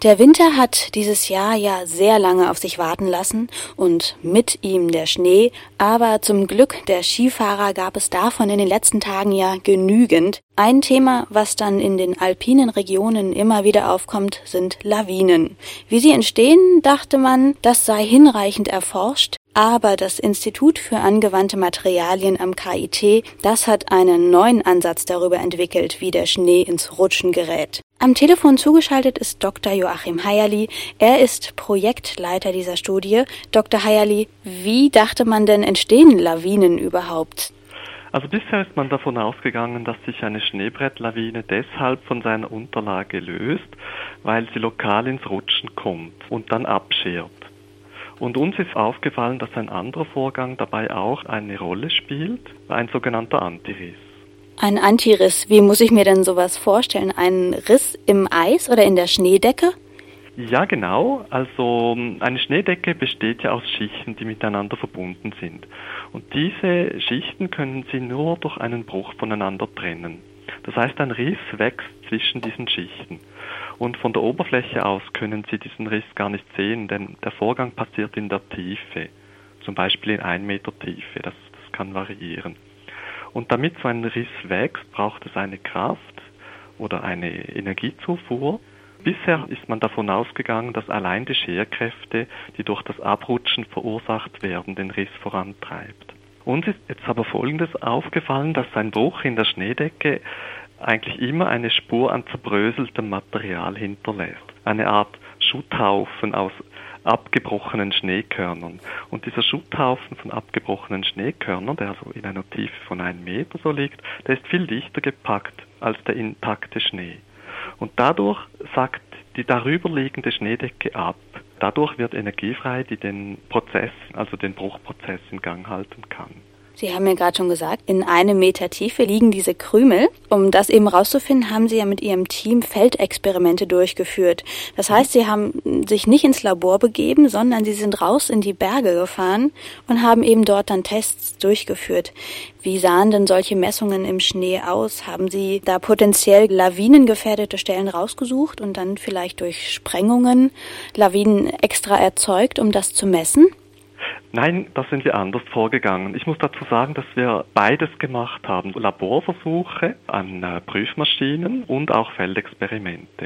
Der Winter hat dieses Jahr ja sehr lange auf sich warten lassen und mit ihm der Schnee, aber zum Glück der Skifahrer gab es davon in den letzten Tagen ja genügend. Ein Thema, was dann in den alpinen Regionen immer wieder aufkommt, sind Lawinen. Wie sie entstehen, dachte man, das sei hinreichend erforscht. Aber das Institut für angewandte Materialien am KIT, das hat einen neuen Ansatz darüber entwickelt, wie der Schnee ins Rutschen gerät. Am Telefon zugeschaltet ist Dr. Joachim Heierli. Er ist Projektleiter dieser Studie. Dr. Heierli, wie dachte man denn, entstehen Lawinen überhaupt? Also bisher ist man davon ausgegangen, dass sich eine Schneebrettlawine deshalb von seiner Unterlage löst, weil sie lokal ins Rutschen kommt und dann abschert. Und uns ist aufgefallen, dass ein anderer Vorgang dabei auch eine Rolle spielt, ein sogenannter Antiriss. Ein Antiriss, wie muss ich mir denn sowas vorstellen? Ein Riss im Eis oder in der Schneedecke? Ja, genau. Also eine Schneedecke besteht ja aus Schichten, die miteinander verbunden sind. Und diese Schichten können Sie nur durch einen Bruch voneinander trennen. Das heißt, ein Riss wächst zwischen diesen Schichten. Und von der Oberfläche aus können Sie diesen Riss gar nicht sehen, denn der Vorgang passiert in der Tiefe, zum Beispiel in 1 Meter Tiefe, das kann variieren. Und damit so ein Riss wächst, braucht es eine Kraft oder eine Energiezufuhr. Bisher ist man davon ausgegangen, dass allein die Scherkräfte, die durch das Abrutschen verursacht werden, den Riss vorantreibt. Uns ist jetzt aber Folgendes aufgefallen, dass ein Bruch in der Schneedecke eigentlich immer eine Spur an zerbröseltem Material hinterlässt. Eine Art Schutthaufen aus abgebrochenen Schneekörnern. Und dieser Schutthaufen von abgebrochenen Schneekörnern, der also in einer Tiefe von 1 Meter so liegt, der ist viel dichter gepackt als der intakte Schnee. Und dadurch sackt die darüberliegende Schneedecke ab. Dadurch wird Energie frei, die den Prozess, also den Bruchprozess in Gang halten kann. Sie haben ja gerade schon gesagt, in 1 Meter Tiefe liegen diese Krümel. Um das eben rauszufinden, haben Sie ja mit Ihrem Team Feldexperimente durchgeführt. Das heißt, Sie haben sich nicht ins Labor begeben, sondern Sie sind raus in die Berge gefahren und haben eben dort dann Tests durchgeführt. Wie sahen denn solche Messungen im Schnee aus? Haben Sie da potenziell lawinengefährdete Stellen rausgesucht und dann vielleicht durch Sprengungen Lawinen extra erzeugt, um das zu messen? Nein, da sind wir anders vorgegangen. Ich muss dazu sagen, dass wir beides gemacht haben. Laborversuche an Prüfmaschinen und auch Feldexperimente.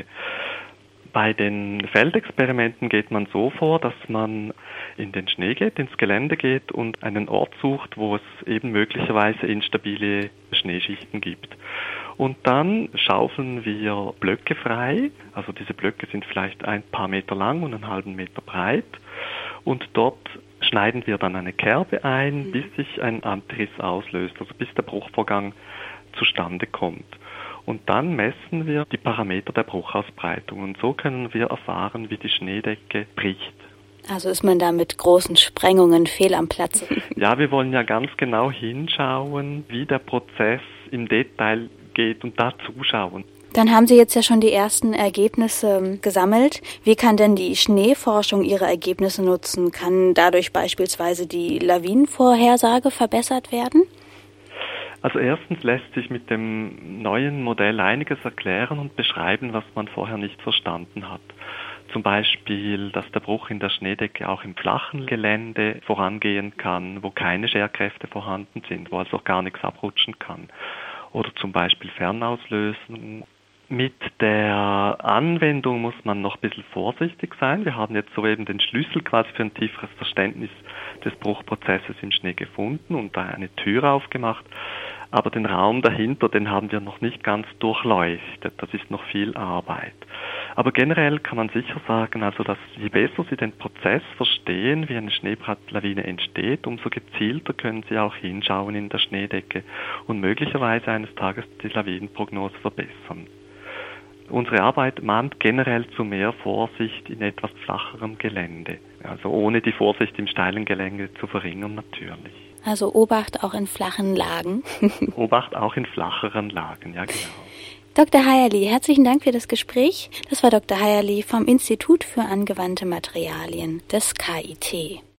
Bei den Feldexperimenten geht man so vor, dass man in den Schnee geht, ins Gelände geht und einen Ort sucht, wo es eben möglicherweise instabile Schneeschichten gibt. Und dann schaufeln wir Blöcke frei. Also diese Blöcke sind vielleicht ein paar Meter lang und einen halben Meter breit. Und dort schneiden wir dann eine Kerbe ein, bis sich ein Antiriss auslöst, also bis der Bruchvorgang zustande kommt. Und dann messen wir die Parameter der Bruchausbreitung und so können wir erfahren, wie die Schneedecke bricht. Also ist man da mit großen Sprengungen fehl am Platze? Ja, wir wollen ja ganz genau hinschauen, wie der Prozess im Detail geht und da zuschauen. Dann haben Sie jetzt ja schon die ersten Ergebnisse gesammelt. Wie kann denn die Schneeforschung ihre Ergebnisse nutzen? Kann dadurch beispielsweise die Lawinenvorhersage verbessert werden? Also erstens lässt sich mit dem neuen Modell einiges erklären und beschreiben, was man vorher nicht verstanden hat. Zum Beispiel, dass der Bruch in der Schneedecke auch im flachen Gelände vorangehen kann, wo keine Scherkräfte vorhanden sind, wo also auch gar nichts abrutschen kann. Oder zum Beispiel Fernauslösung. Mit der Anwendung muss man noch ein bisschen vorsichtig sein. Wir haben jetzt soeben den Schlüssel quasi für ein tieferes Verständnis des Bruchprozesses im Schnee gefunden und da eine Tür aufgemacht. Aber den Raum dahinter, den haben wir noch nicht ganz durchleuchtet. Das ist noch viel Arbeit. Aber generell kann man sicher sagen, also dass je besser Sie den Prozess verstehen, wie eine Schneebrettlawine entsteht, umso gezielter können Sie auch hinschauen in der Schneedecke und möglicherweise eines Tages die Lawinenprognose verbessern. Unsere Arbeit mahnt generell zu mehr Vorsicht in etwas flacherem Gelände. Also ohne die Vorsicht im steilen Gelände zu verringern natürlich. Also Obacht auch in flachen Lagen. Obacht auch in flacheren Lagen, ja genau. Dr. Heierli, herzlichen Dank für das Gespräch. Das war Dr. Heierli vom Institut für angewandte Materialien des KIT.